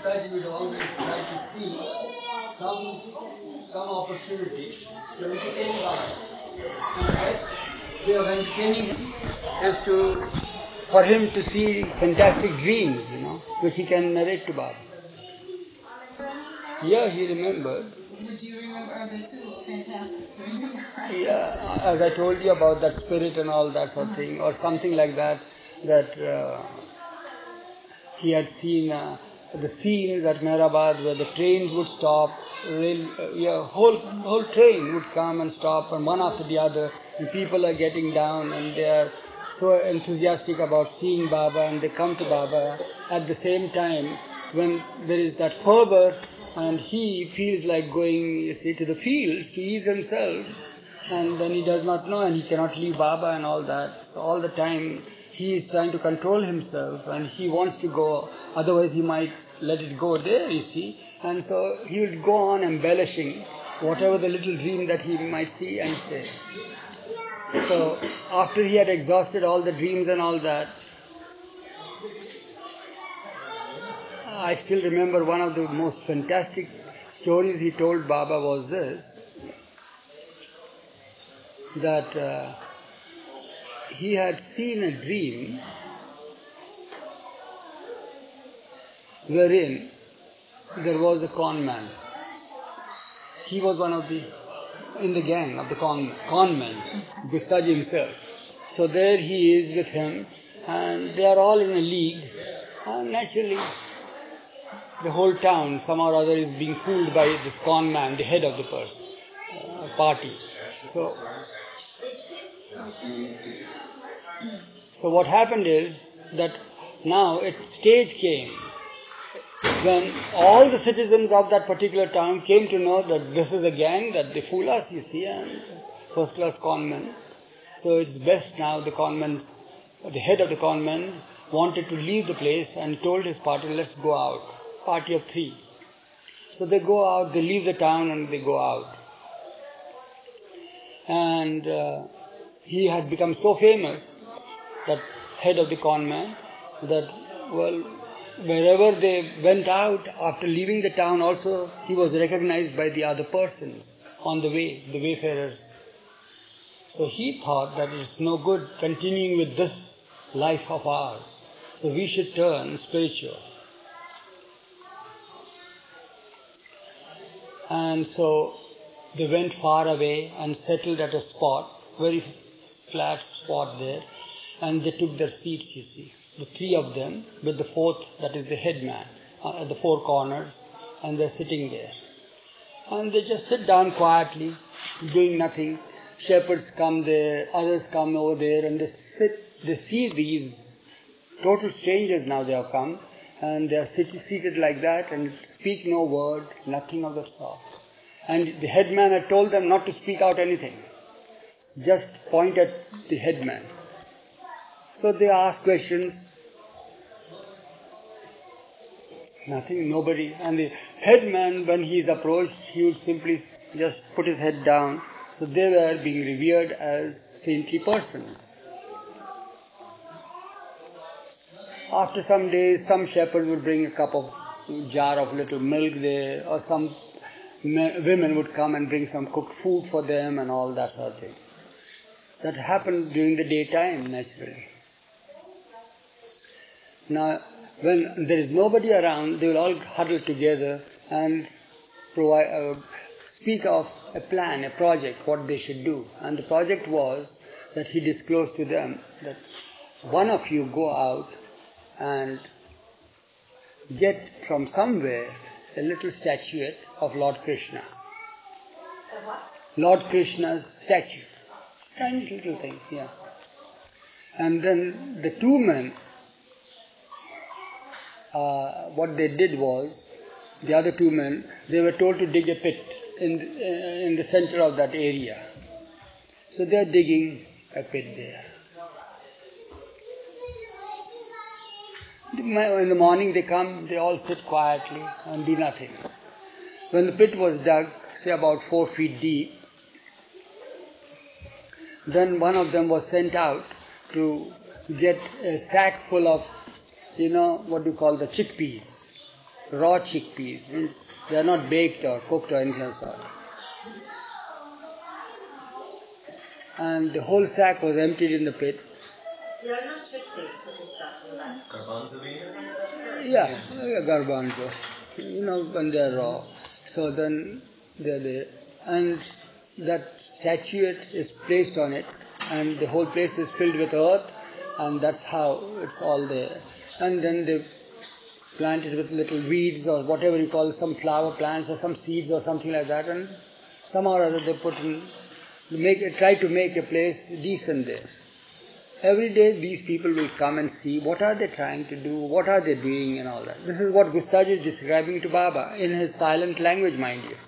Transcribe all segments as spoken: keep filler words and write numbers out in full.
Gustaji would always try to see some some opportunity to entertain Baba. And the best way of entertaining him is to for him to see fantastic dreams, you know, which he can narrate to Baba. Yeah, he remembered. Would you remember? Are they too fantastic to remember? Yeah, as I told you about that spirit and all that sort of thing, or something like that, that uh, he had seen uh, the scenes at Mehrabad where the trains would stop, rail, uh, yeah, whole whole train would come and stop, and one after the other, and people are getting down, and they are so enthusiastic about seeing Baba, and they come to Baba at the same time when there is that fervor. And he feels like going, you see, to the fields to ease himself. And then he does not know, and he cannot leave Baba and all that. So all the time he is trying to control himself, and he wants to go. Otherwise he might let it go there, you see. And so he would go on embellishing whatever the little dream that he might see and say. So after he had exhausted all the dreams and all that, I still remember one of the most fantastic stories he told Baba was this, that uh, he had seen a dream wherein there was a con man. He was one of the, in the gang of the con, con men, Gustaji himself. So there he is with him, and they are all in a league, and naturally the whole town somehow or other is being fooled by this con man, the head of the person, uh, party. So, so what happened is that now a stage came when all the citizens of that particular town came to know that this is a gang, that they fool us, you see, and first class con men. So it's best now the con men, the head of the con men wanted to leave the place and told his party, let's go out. Party of three. So they go out, they leave the town and they go out. And uh, he had become so famous, that head of the con man, that, well, wherever they went out, after leaving the town also, he was recognized by the other persons on the way, the wayfarers. So he thought that it's no good continuing with this life of ours. So we should turn spiritual. And so they went far away and settled at a spot, very flat spot there, and they took their seats, you see. The three of them, with the fourth, that is the headman, uh, at the four corners, and they're sitting there. And they just sit down quietly, doing nothing. Shepherds come there, others come over there, and they sit, they see these total strangers now they have come, and they are sit, seated like that and speak no word, nothing of that sort. And the headman had told them not to speak out anything, just point at the headman. So they ask questions, nothing, nobody. And the headman, when he is approached, he would simply just put his head down. So they were being revered as saintly persons. After some days, some shepherd would bring a cup of, jar of little milk there, or some women would come and bring some cooked food for them and all that sort of thing. That happened during the daytime, naturally. Now, when there is nobody around, they will all huddle together and provide, uh, speak of a plan, a project, what they should do. And the project was that he disclosed to them that one of you go out and get from somewhere a little statuette of Lord Krishna. The what? Lord Krishna's statue. Tiny little thing, yeah. And then the two men, uh, what they did was, the other two men, they were told to dig a pit in the, uh, in the center of that area. So they are digging a pit there. In the morning they come, they all sit quietly and do nothing. When the pit was dug, say about four feet deep, then one of them was sent out to get a sack full of, you know, what do you call the chickpeas. raw chickpeas. Means they are not baked or cooked or anything of the sort. And the whole sack was emptied in the pit. They are not chickpeas, this is talking about. Garbanzo beans? Yeah, yeah, garbanzo. You know, when they are raw. So then they are there. And that statuette is placed on it, and the whole place is filled with earth, and that's how it's all there. And then they plant it with little weeds or whatever you call some flower plants or some seeds or something like that, and somehow or other they put in, make try to make a place decent there. Every day these people will come and see what are they trying to do, what are they doing and all that. This is what Gustaji is describing to Baba in his silent language, mind you.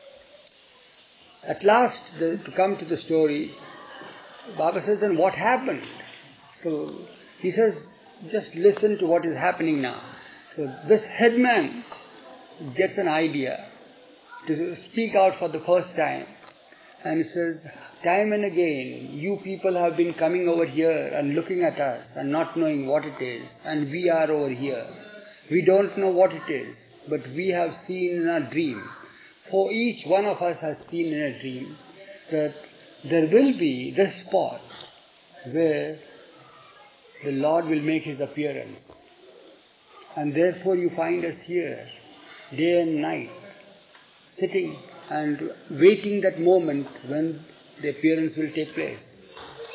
At last, the, to come to the story, Baba says, then what happened? So he says, just listen to what is happening now. So this headman gets an idea to speak out for the first time. And he says, time and again, you people have been coming over here and looking at us and not knowing what it is. And we are over here. We don't know what it is, but we have seen in a dream. For each one of us has seen in a dream that there will be this spot where the Lord will make His appearance. And therefore you find us here, day and night, sitting and waiting that moment when the appearance will take place.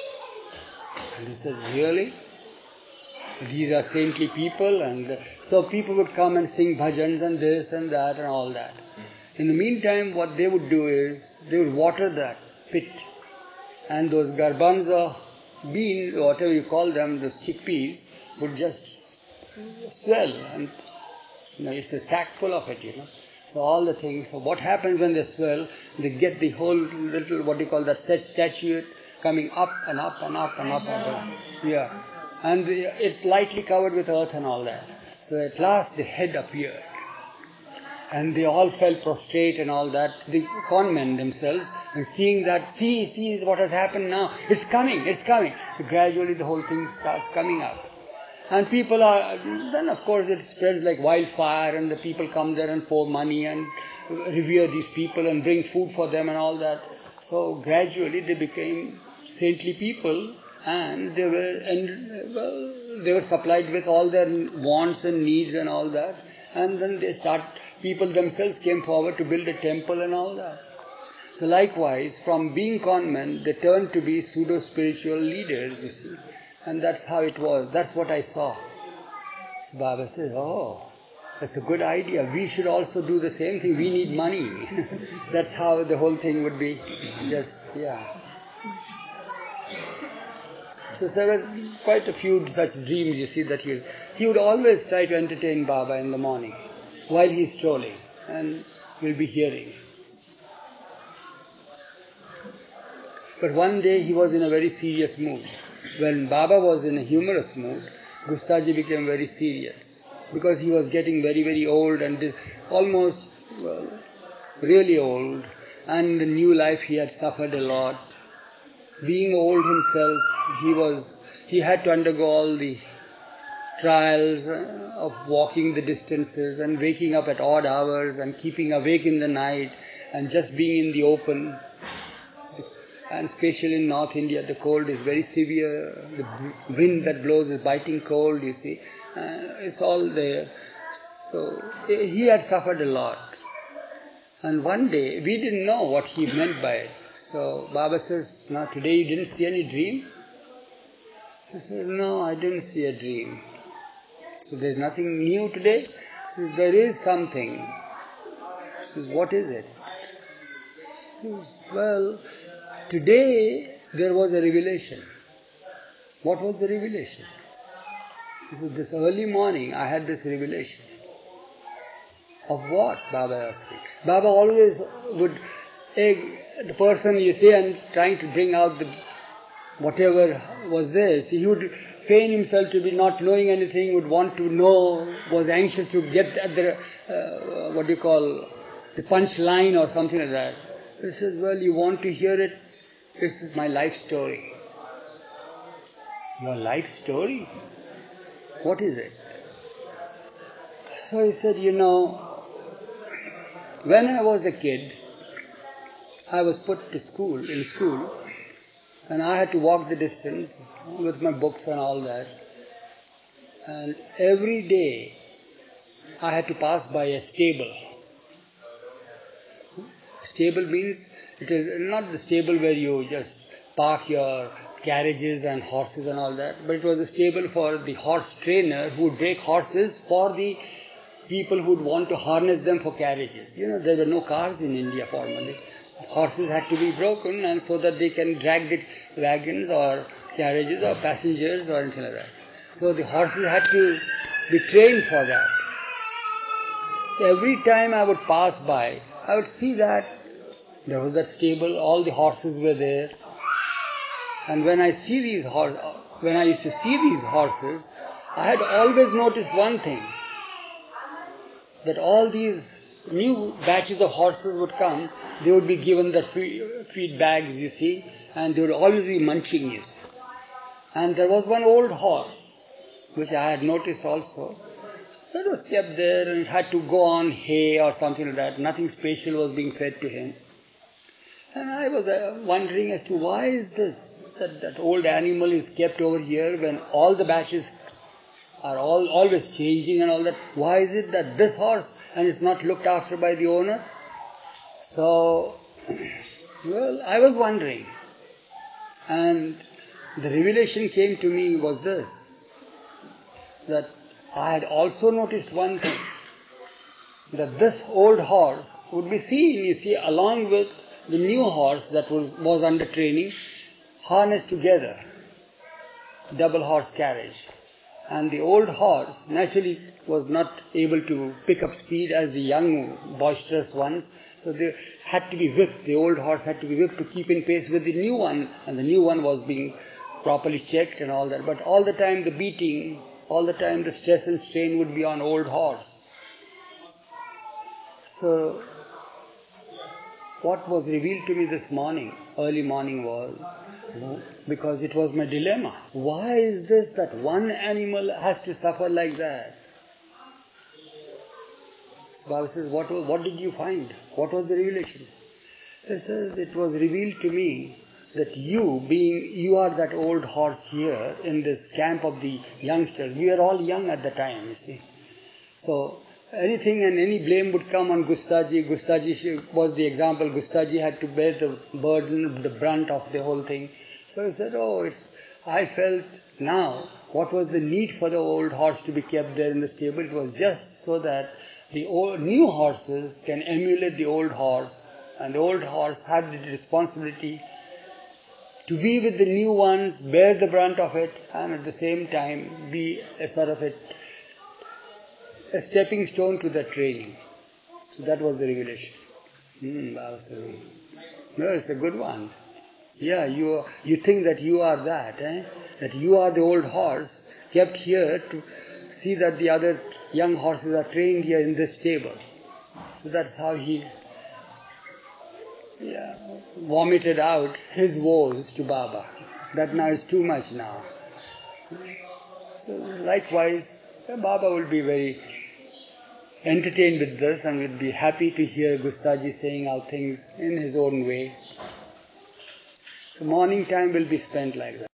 And he says, really? These are saintly people, and so people would come and sing bhajans and this and that and all that. In the meantime, what they would do is, they would water that pit, and those garbanzo beans, or whatever you call them, those chickpeas, would just swell, and you know, it's a sack full of it, you know. So all the things, so what happens when they swell, they get the whole little, what do you call that, set statue coming up and up and up and up and up. Yeah. And the, it's lightly covered with earth and all that. So at last the head appeared. And they all fell prostrate and all that, the conmen themselves, and seeing that, see, see what has happened now, it's coming, it's coming. So gradually the whole thing starts coming up. And people are, then of course it spreads like wildfire, and the people come there and pour money and revere these people and bring food for them and all that. So gradually they became saintly people, and they were, and well, they were supplied with all their wants and needs and all that. And then they start, people themselves came forward to build a temple and all that. So likewise, from being conmen, they turned to be pseudo-spiritual leaders, you see. And that's how it was. That's what I saw. So Baba says, oh, that's a good idea. We should also do the same thing. We need money. That's how the whole thing would be. Just, yeah. So there were quite a few such dreams, you see, that he, he would always try to entertain Baba in the morning while he's strolling, and we'll be hearing. But one day he was in a very serious mood. When Baba was in a humorous mood, Gustaji became very serious, because he was getting very, very old and almost, well, really old, and in the new life he had suffered a lot. Being old himself, he was, he had to undergo all the trials of walking the distances and waking up at odd hours and keeping awake in the night and just being in the open. And especially in North India, the cold is very severe. The wind that blows is biting cold, you see. Uh, it's all there. So he had suffered a lot. And one day, we didn't know what he meant by it. So Baba says, now today you didn't see any dream? He says, no, I didn't see a dream. So there's nothing new today? He says, there is something. He says, what is it? He says, well, today there was a revelation. What was the revelation? He says, this early morning I had this revelation. Of what? Baba asked me. Baba always would egg the person, you see, and trying to bring out the whatever was there. So he would feign himself to be not knowing anything, would want to know, was anxious to get at the, uh, what do you call, the punch line or something like that. He says, well, you want to hear it? This is my life story. Your life story? What is it? So he said, you know, when I was a kid, I was put to school, in school, and I had to walk the distance with my books and all that. And every day I had to pass by a stable. Stable means it is not the stable where you just park your carriages and horses and all that, but it was a stable for the horse trainer who would break horses for the people who would want to harness them for carriages. You know, there were no cars in India formerly. Horses had to be broken and so that they can drag the wagons or carriages or passengers or anything like that. So the horses had to be trained for that. So every time I would pass by, I would see that there was that stable, all the horses were there. And when I see these horses, when I used to see these horses, I had always noticed one thing, that all these new batches of horses would come, they would be given the feed, feed bags, you see, and they would always be munching it. And there was one old horse, which I had noticed also, that was kept there and it had to go on hay or something like that. Nothing special was being fed to him. And I was uh, wondering as to why is this, that that old animal is kept over here when all the batches are all always changing and all that. Why is it that this horse and it's not looked after by the owner? So, well, I was wondering. And the revelation came to me was this, that I had also noticed one thing, that this old horse would be seen, you see, along with the new horse that was, was under training, harnessed together, double horse carriage. And the old horse naturally was not able to pick up speed as the young, boisterous ones, so they had to be whipped. The old horse had to be whipped to keep in pace with the new one, and the new one was being properly checked and all that. But all the time the beating, all the time the stress and strain would be on old horse. So, what was revealed to me this morning, early morning was, because it was my dilemma. Why is this that one animal has to suffer like that? So Baba says, what, what did you find? What was the revelation? He says, it was revealed to me that you, being, you are that old horse here in this camp of the youngsters. We were all young at the time, you see. So, anything and any blame would come on Gustaji. Gustaji was the example. Gustaji had to bear the burden, the brunt of the whole thing. So he said, oh, it's, I felt now, what was the need for the old horse to be kept there in the stable? It was just so that the old, new horses can emulate the old horse, and the old horse had the responsibility to be with the new ones, bear the brunt of it, and at the same time be a sort of a, a stepping stone to the training. So that was the revelation. Hmm, no, it's a good one. Yeah, you you think that you are that, eh? That you are the old horse kept here to see that the other young horses are trained here in this stable. So that's how he yeah, vomited out his woes to Baba. That now is too much now. So likewise, Baba will be very entertained with this and will be happy to hear Gustaji saying out things in his own way. So morning time will be spent like that.